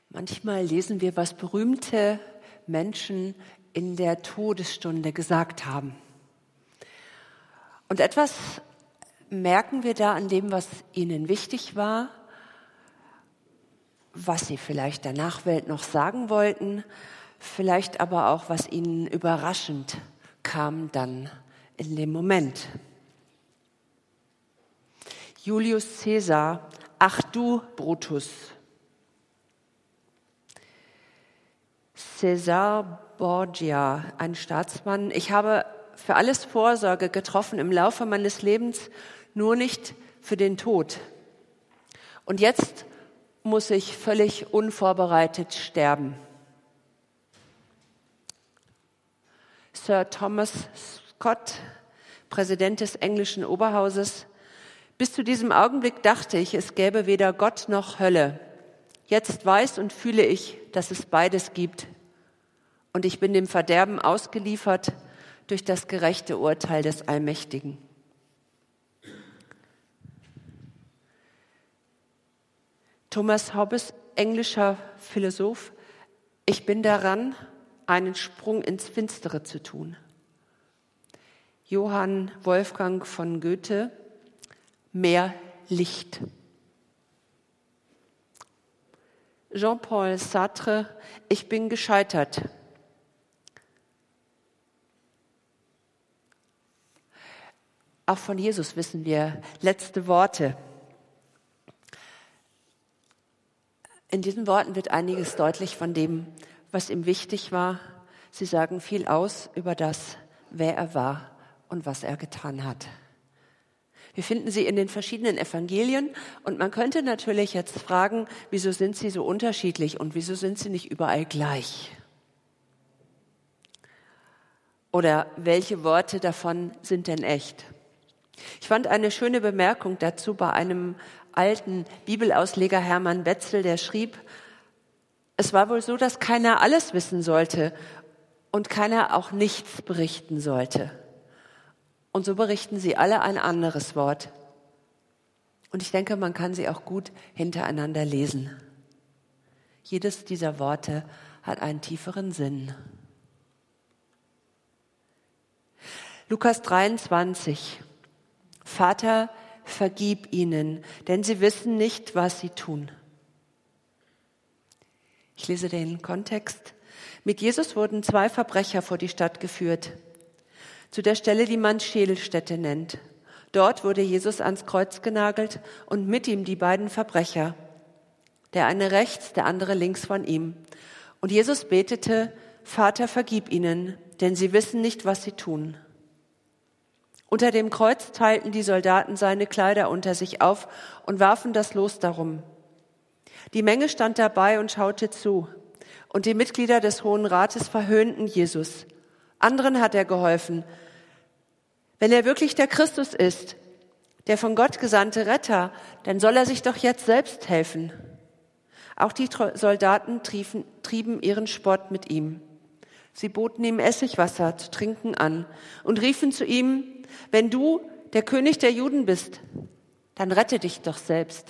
Manchmal lesen wir, was berühmte Menschen in der Todesstunde gesagt haben. Und etwas merken wir da an dem, was ihnen wichtig war, was sie vielleicht der Nachwelt noch sagen wollten, vielleicht aber auch, was ihnen überraschend kam dann in dem Moment. Julius Caesar, ach du Brutus. Cesar Borgia, ein Staatsmann. Ich habe für alles Vorsorge getroffen im Laufe meines Lebens, nur nicht für den Tod. Und jetzt muss ich völlig unvorbereitet sterben. Sir Thomas Scott, Präsident des englischen Oberhauses. Bis zu diesem Augenblick dachte ich, es gäbe weder Gott noch Hölle. Jetzt weiß und fühle ich, dass es beides gibt. Und ich bin dem Verderben ausgeliefert durch das gerechte Urteil des Allmächtigen. Thomas Hobbes, englischer Philosoph, ich bin daran, einen Sprung ins Finstere zu tun. Johann Wolfgang von Goethe, mehr Licht. Jean-Paul Sartre, ich bin gescheitert. Auch von Jesus wissen wir letzte Worte. In diesen Worten wird einiges deutlich von dem, was ihm wichtig war. Sie sagen viel aus über das, wer er war und was er getan hat. Wir finden sie in den verschiedenen Evangelien und man könnte natürlich jetzt fragen, wieso sind sie so unterschiedlich und wieso sind sie nicht überall gleich? Oder welche Worte davon sind denn echt? Ich fand eine schöne Bemerkung dazu bei einem alten Bibelausleger Hermann Wetzel, der schrieb, es war wohl so, dass keiner alles wissen sollte und keiner auch nichts berichten sollte. Und so berichten sie alle ein anderes Wort. Und ich denke, man kann sie auch gut hintereinander lesen. Jedes dieser Worte hat einen tieferen Sinn. Lukas 23. Vater, vergib ihnen, denn sie wissen nicht, was sie tun. Ich lese den Kontext. Mit Jesus wurden 2 Verbrecher vor die Stadt geführt, zu der Stelle, die man Schädelstätte nennt. Dort wurde Jesus ans Kreuz genagelt und mit ihm die beiden Verbrecher, der eine rechts, der andere links von ihm. Und Jesus betete, Vater, vergib ihnen, denn sie wissen nicht, was sie tun. Unter dem Kreuz teilten die Soldaten seine Kleider unter sich auf und warfen das Los darum. Die Menge stand dabei und schaute zu. Und die Mitglieder des Hohen Rates verhöhnten Jesus. Anderen hat er geholfen. Wenn er wirklich der Christus ist, der von Gott gesandte Retter, dann soll er sich doch jetzt selbst helfen. Auch die Soldaten trieben ihren Spott mit ihm. Sie boten ihm Essigwasser zu trinken an und riefen zu ihm, wenn du der König der Juden bist, dann rette dich doch selbst.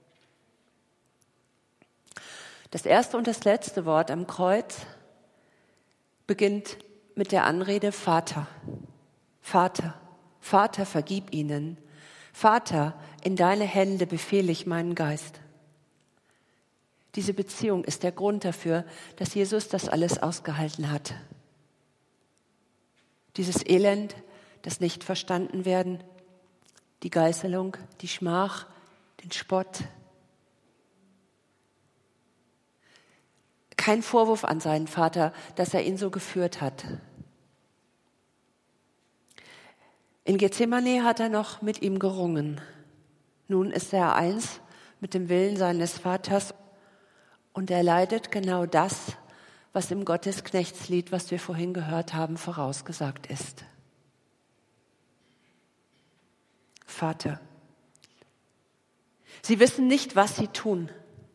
Das erste und das letzte Wort am Kreuz beginnt mit der Anrede Vater. Vater, Vater, vergib ihnen. Vater, in deine Hände befehle ich meinen Geist. Diese Beziehung ist der Grund dafür, dass Jesus das alles ausgehalten hat. Dieses Elend, das nicht verstanden werden, die Geißelung, die Schmach, den Spott. Kein Vorwurf an seinen Vater, dass er ihn so geführt hat. In Gethsemane hat er noch mit ihm gerungen. Nun ist er eins mit dem Willen seines Vaters und er leidet genau das, was im Gottesknechtslied, was wir vorhin gehört haben, vorausgesagt ist. Vater. Sie wissen nicht, was sie tun.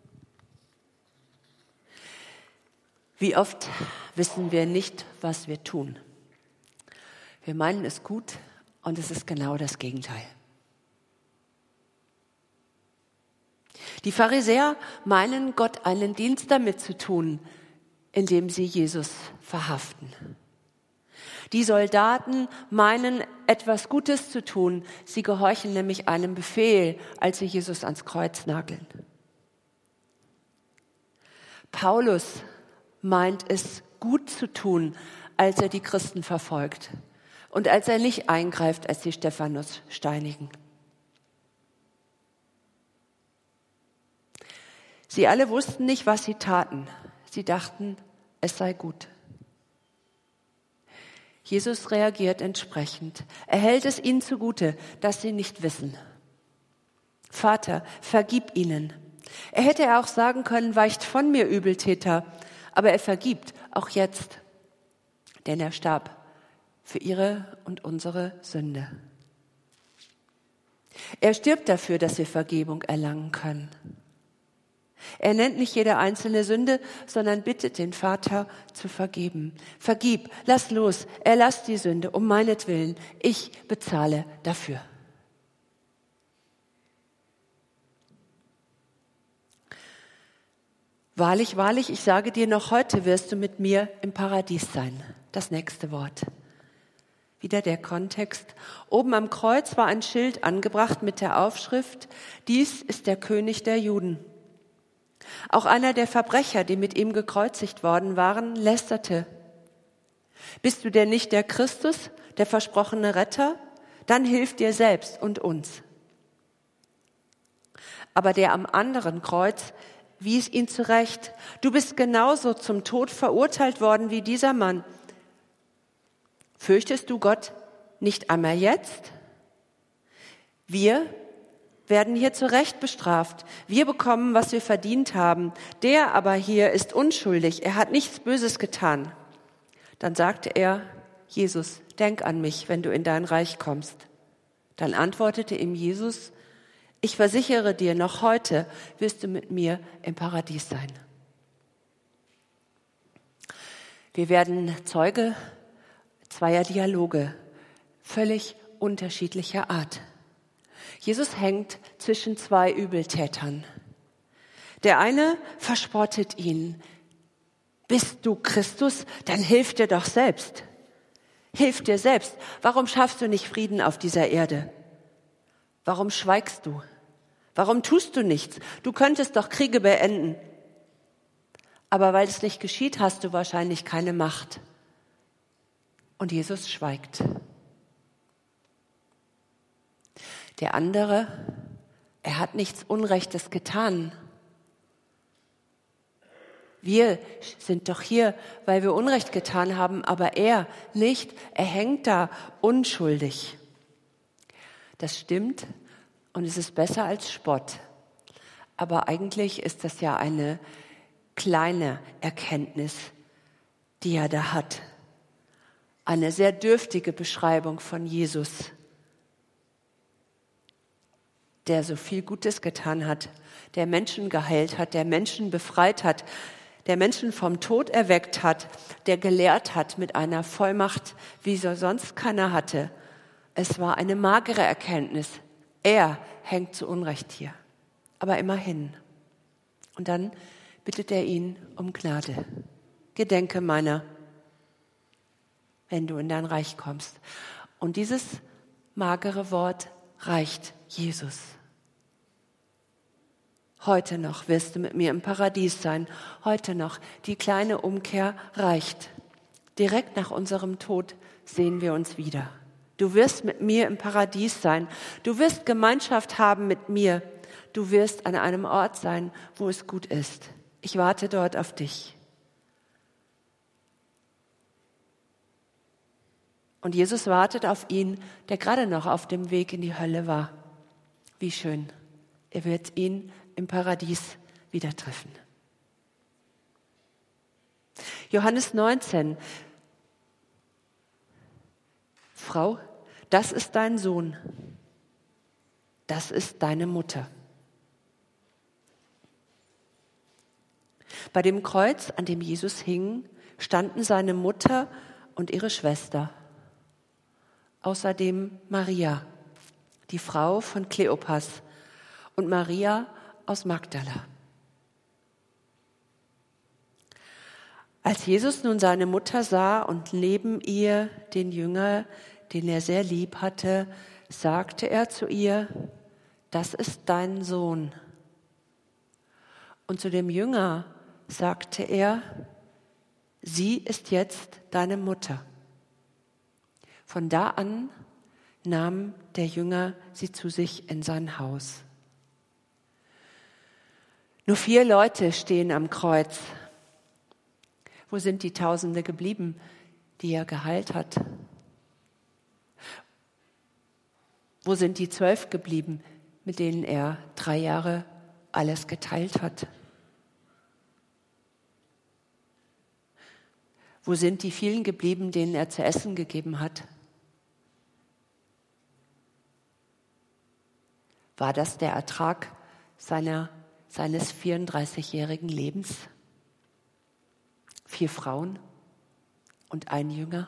Wie oft wissen wir nicht, was wir tun? Wir meinen es gut und es ist genau das Gegenteil. Die Pharisäer meinen, Gott einen Dienst damit zu tun, indem sie Jesus verhaften. Die Soldaten meinen, etwas Gutes zu tun. Sie gehorchen nämlich einem Befehl, als sie Jesus ans Kreuz nageln. Paulus meint es gut zu tun, als er die Christen verfolgt und als er nicht eingreift, als sie Stephanus steinigen. Sie alle wussten nicht, was sie taten. Sie dachten, es sei gut. Jesus reagiert entsprechend. Er hält es ihnen zugute, dass sie nicht wissen. Vater, vergib ihnen. Er hätte auch sagen können, weicht von mir, Übeltäter. Aber er vergibt, auch jetzt. Denn er starb für ihre und unsere Sünde. Er stirbt dafür, dass wir Vergebung erlangen können. Er nennt nicht jede einzelne Sünde, sondern bittet den Vater zu vergeben. Vergib, lass los, erlass die Sünde um meinetwillen. Ich bezahle dafür. Wahrlich, wahrlich, ich sage dir, noch heute wirst du mit mir im Paradies sein. Das nächste Wort. Wieder der Kontext. Oben am Kreuz war ein Schild angebracht mit der Aufschrift, dies ist der König der Juden. Auch einer der Verbrecher, die mit ihm gekreuzigt worden waren, lästerte. Bist du denn nicht der Christus, der versprochene Retter? Dann hilf dir selbst und uns. Aber der am anderen Kreuz wies ihn zurecht. Du bist genauso zum Tod verurteilt worden wie dieser Mann. Fürchtest du Gott nicht einmal jetzt? Wir werden hier zu Recht bestraft. Wir bekommen, was wir verdient haben. Der aber hier ist unschuldig. Er hat nichts Böses getan. Dann sagte er, Jesus, denk an mich, wenn du in dein Reich kommst. Dann antwortete ihm Jesus, ich versichere dir, noch heute wirst du mit mir im Paradies sein. Wir werden Zeuge zweier Dialoge, völlig unterschiedlicher Art. Jesus hängt zwischen zwei Übeltätern. Der eine verspottet ihn. Bist du Christus? Dann hilf dir doch selbst. Hilf dir selbst. Warum schaffst du nicht Frieden auf dieser Erde? Warum schweigst du? Warum tust du nichts? Du könntest doch Kriege beenden. Aber weil es nicht geschieht, hast du wahrscheinlich keine Macht. Und Jesus schweigt. Der andere, er hat nichts Unrechtes getan. Wir sind doch hier, weil wir Unrecht getan haben, aber er nicht. Er hängt da unschuldig. Das stimmt und es ist besser als Spott. Aber eigentlich ist das ja eine kleine Erkenntnis, die er da hat. Eine sehr dürftige Beschreibung von Jesus, der so viel Gutes getan hat, der Menschen geheilt hat, der Menschen befreit hat, der Menschen vom Tod erweckt hat, der gelehrt hat mit einer Vollmacht, wie so sonst keiner hatte. Es war eine magere Erkenntnis. Er hängt zu Unrecht hier, aber immerhin. Und dann bittet er ihn um Gnade. Gedenke meiner, wenn du in dein Reich kommst. Und dieses magere Wort reicht Jesus. Heute noch wirst du mit mir im Paradies sein. Heute noch. Die kleine Umkehr reicht. Direkt nach unserem Tod sehen wir uns wieder. Du wirst mit mir im Paradies sein. Du wirst Gemeinschaft haben mit mir. Du wirst an einem Ort sein, wo es gut ist. Ich warte dort auf dich. Und Jesus wartet auf ihn, der gerade noch auf dem Weg in die Hölle war. Wie schön. Er wird ihn im Paradies wieder treffen. Johannes 19. Frau, das ist dein Sohn. Das ist deine Mutter. Bei dem Kreuz, an dem Jesus hing, standen seine Mutter und ihre Schwester. Außerdem Maria, die Frau von Kleopas, und Maria aus Magdala. Als Jesus nun seine Mutter sah und neben ihr den Jünger, den er sehr lieb hatte, sagte er zu ihr: Das ist dein Sohn. Und zu dem Jünger sagte er: Sie ist jetzt deine Mutter. Von da an nahm der Jünger sie zu sich in sein Haus. Nur 4 Leute stehen am Kreuz. Wo sind die Tausende geblieben, die er geheilt hat? Wo sind die 12 geblieben, mit denen er 3 Jahre alles geteilt hat? Wo sind die vielen geblieben, denen er zu essen gegeben hat? War das der Ertrag seines 34-jährigen Lebens? 4 Frauen und ein Jünger?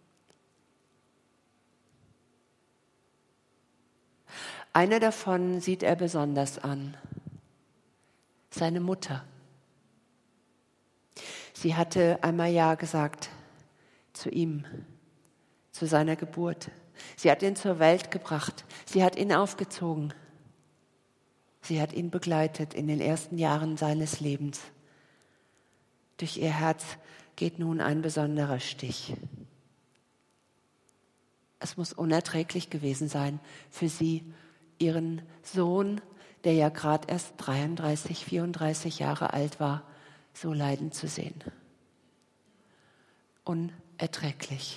Eine davon sieht er besonders an: seine Mutter. Sie hatte einmal Ja gesagt zu ihm, zu seiner Geburt. Sie hat ihn zur Welt gebracht. Sie hat ihn aufgezogen. Sie hat ihn begleitet in den ersten Jahren seines Lebens. Durch ihr Herz geht nun ein besonderer Stich. Es muss unerträglich gewesen sein für sie, ihren Sohn, der ja gerade erst 33, 34 Jahre alt war, so leiden zu sehen. Unerträglich.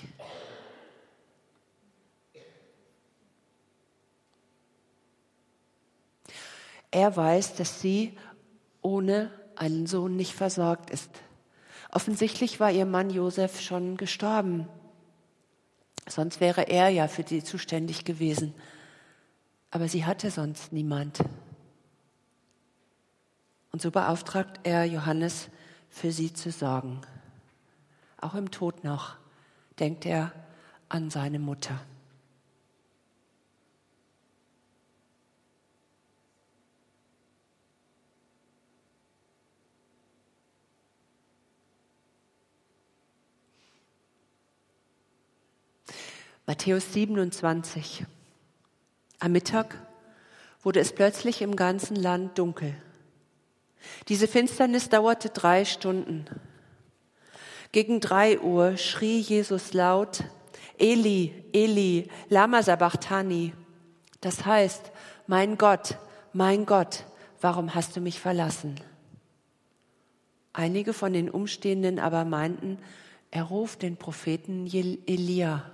Er weiß, dass sie ohne einen Sohn nicht versorgt ist. Offensichtlich war ihr Mann Josef schon gestorben. Sonst wäre er ja für sie zuständig gewesen. Aber sie hatte sonst niemand. Und so beauftragt er Johannes, für sie zu sorgen. Auch im Tod noch denkt er an seine Mutter. Matthäus 27. Am Mittag wurde es plötzlich im ganzen Land dunkel. Diese Finsternis dauerte 3 Stunden. Gegen 3 Uhr schrie Jesus laut: Eli, Eli, lama sabachthani. Das heißt: mein Gott, warum hast du mich verlassen? Einige von den Umstehenden aber meinten, er ruft den Propheten Elia.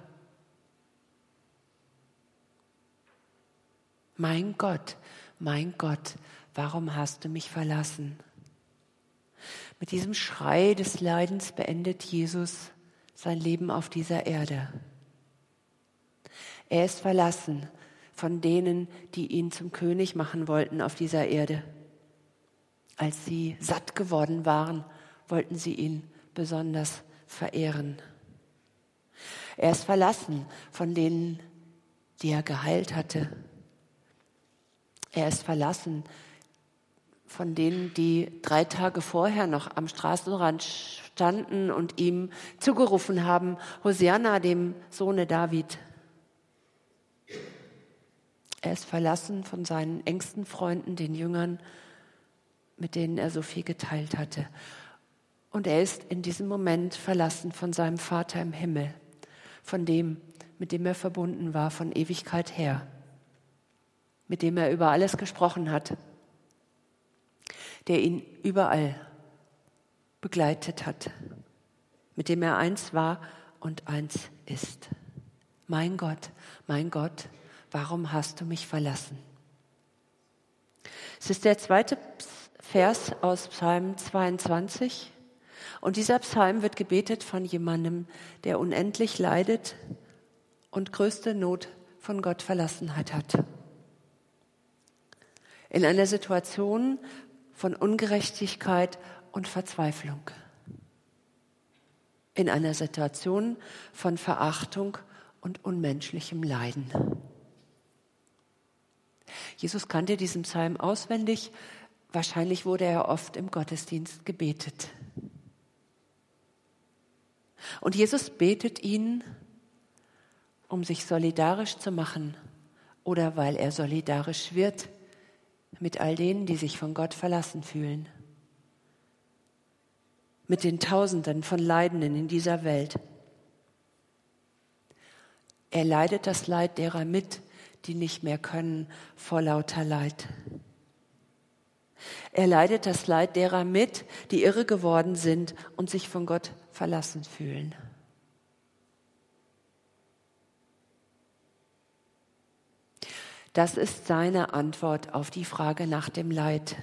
Mein Gott, warum hast du mich verlassen? Mit diesem Schrei des Leidens beendet Jesus sein Leben auf dieser Erde. Er ist verlassen von denen, die ihn zum König machen wollten auf dieser Erde. Als sie satt geworden waren, wollten sie ihn besonders verehren. Er ist verlassen von denen, die er geheilt hatte. Er ist verlassen von denen, die 3 Tage vorher noch am Straßenrand standen und ihm zugerufen haben: Hosianna, dem Sohne David. Er ist verlassen von seinen engsten Freunden, den Jüngern, mit denen er so viel geteilt hatte. Und er ist in diesem Moment verlassen von seinem Vater im Himmel, von dem, mit dem er verbunden war von Ewigkeit her, mit dem er über alles gesprochen hat, der ihn überall begleitet hat, mit dem er eins war und eins ist. Mein Gott, warum hast du mich verlassen? Es ist der 2. Vers aus Psalm 22. Und dieser Psalm wird gebetet von jemandem, der unendlich leidet und größte Not von Gott Verlassenheit hat. In einer Situation von Ungerechtigkeit und Verzweiflung. In einer Situation von Verachtung und unmenschlichem Leiden. Jesus kannte diesen Psalm auswendig, Wahrscheinlich wurde er oft im Gottesdienst gebetet. Und Jesus betet ihn, um sich solidarisch zu machen oder weil er solidarisch wird mit all denen, die sich von Gott verlassen fühlen. Mit den Tausenden von Leidenden in dieser Welt. Er leidet das Leid derer mit, die nicht mehr können vor lauter Leid. Er leidet das Leid derer mit, die irre geworden sind und sich von Gott verlassen fühlen. Das ist seine Antwort auf die Frage nach dem Leid.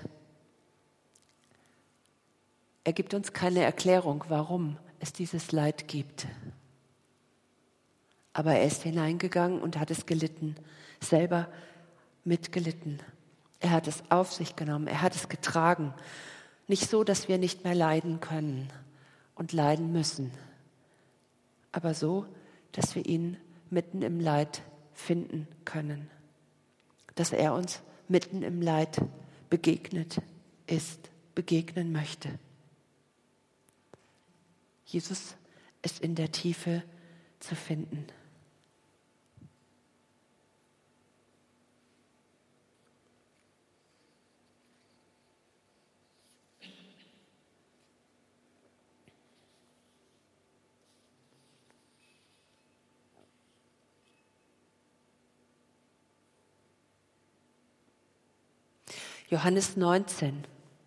Er gibt uns keine Erklärung, warum es dieses Leid gibt. Aber er ist hineingegangen und hat es gelitten, selber mitgelitten. Er hat es auf sich genommen, er hat es getragen. Nicht so, dass wir nicht mehr leiden können und leiden müssen, aber so, dass wir ihn mitten im Leid finden können. Dass er uns mitten im Leid begegnen möchte. Jesus ist in der Tiefe zu finden. Johannes 19.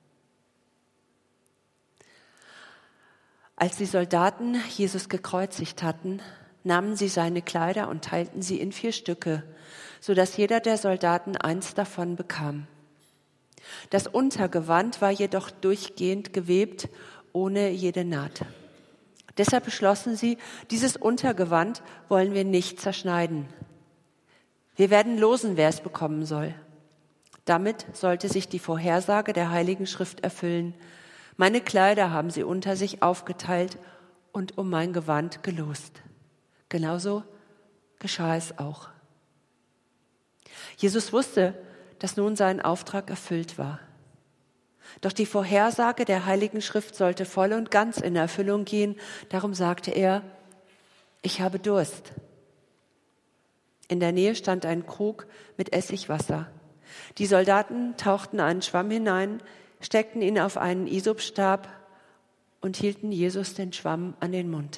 Als die Soldaten Jesus gekreuzigt hatten, nahmen sie seine Kleider und teilten sie in 4 Stücke, sodass jeder der Soldaten eins davon bekam. Das Untergewand war jedoch durchgehend gewebt, ohne jede Naht. Deshalb beschlossen sie, dieses Untergewand wollen wir nicht zerschneiden. Wir werden losen, wer es bekommen soll. Damit sollte sich die Vorhersage der Heiligen Schrift erfüllen. Meine Kleider haben sie unter sich aufgeteilt und um mein Gewand gelost. Genauso geschah es auch. Jesus wusste, dass nun sein Auftrag erfüllt war. Doch die Vorhersage der Heiligen Schrift sollte voll und ganz in Erfüllung gehen. Darum sagte er, ich habe Durst. In der Nähe stand ein Krug mit Essigwasser. Die Soldaten tauchten einen Schwamm hinein, steckten ihn auf einen Isopstab und hielten Jesus den Schwamm an den Mund.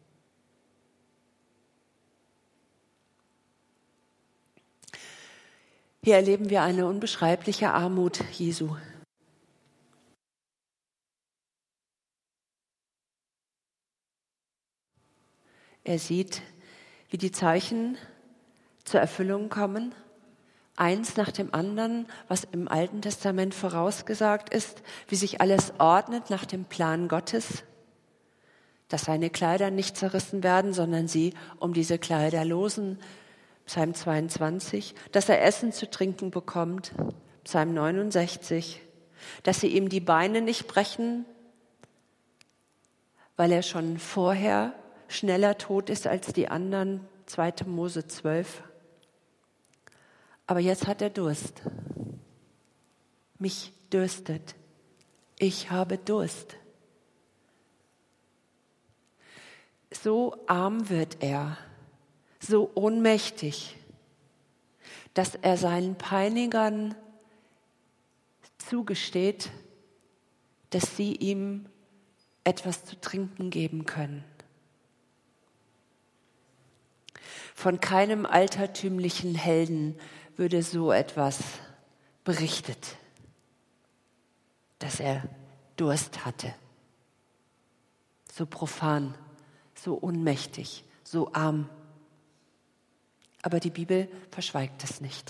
Hier erleben wir eine unbeschreibliche Armut Jesu. Er sieht, wie die Zeichen zur Erfüllung kommen, eins nach dem anderen, was im Alten Testament vorausgesagt ist, wie sich alles ordnet nach dem Plan Gottes, dass seine Kleider nicht zerrissen werden, sondern sie um diese Kleider losen, Psalm 22, dass er Essen zu trinken bekommt, Psalm 69, dass sie ihm die Beine nicht brechen, weil er schon vorher schneller tot ist als die anderen, 2. Mose 12. Aber jetzt hat er Durst. Mich dürstet. Ich habe Durst. So arm wird er, so ohnmächtig, dass er seinen Peinigern zugesteht, dass sie ihm etwas zu trinken geben können. Von keinem altertümlichen Helden würde so etwas berichtet, dass er Durst hatte. So profan, so ohnmächtig, so arm. Aber die Bibel verschweigt es nicht.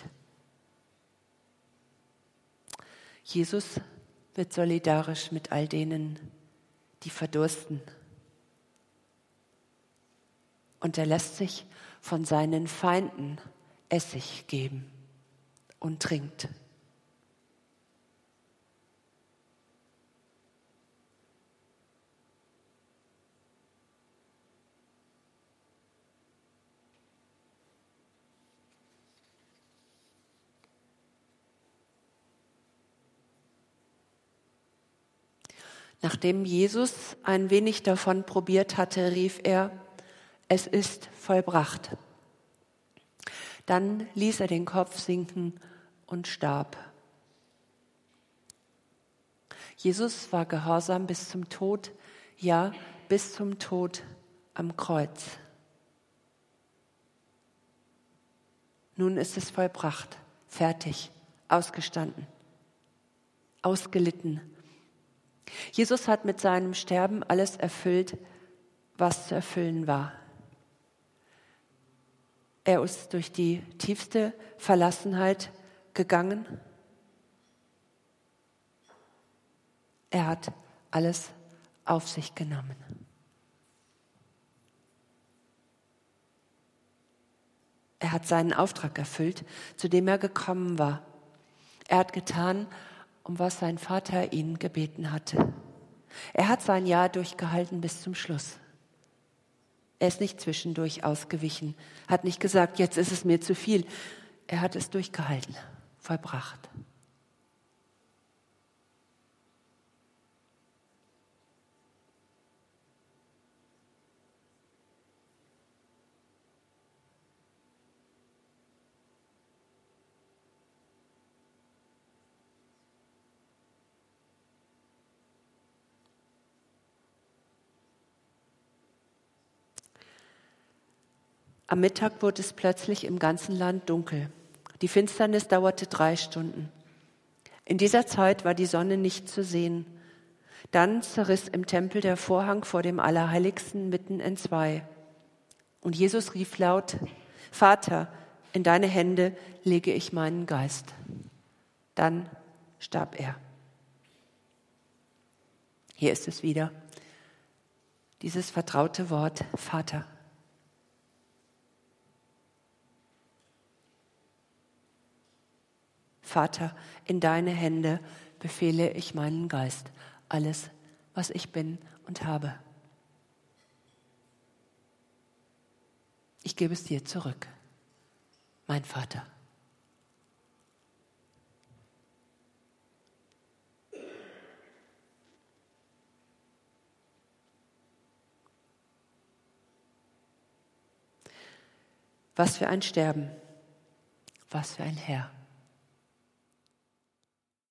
Jesus wird solidarisch mit all denen, die verdursten. Und er lässt sich von seinen Feinden Essig geben und trinkt. Nachdem Jesus ein wenig davon probiert hatte, rief er, es ist vollbracht. Dann ließ er den Kopf sinken und starb. Jesus war gehorsam bis zum Tod, ja, bis zum Tod am Kreuz. Nun ist es vollbracht, fertig, ausgestanden, ausgelitten. Jesus hat mit seinem Sterben alles erfüllt, was zu erfüllen war. Er ist durch die tiefste Verlassenheit gegangen. Er hat alles auf sich genommen. Er hat seinen Auftrag erfüllt, zu dem er gekommen war. Er hat getan, um was sein Vater ihn gebeten hatte. Er hat sein Ja durchgehalten bis zum Schluss. Er ist nicht zwischendurch ausgewichen, hat nicht gesagt, jetzt ist es mir zu viel. Er hat es durchgehalten, vollbracht. Am Mittag wurde es plötzlich im ganzen Land dunkel. Die Finsternis dauerte 3 Stunden. In dieser Zeit war die Sonne nicht zu sehen. Dann zerriss im Tempel der Vorhang vor dem Allerheiligsten mitten entzwei. Und Jesus rief laut, Vater, in deine Hände lege ich meinen Geist. Dann starb er. Hier ist es wieder, dieses vertraute Wort, Vater. Vater, in deine Hände befehle ich meinen Geist, alles, was ich bin und habe. Ich gebe es dir zurück, mein Vater. Was für ein Sterben, was für ein Herr.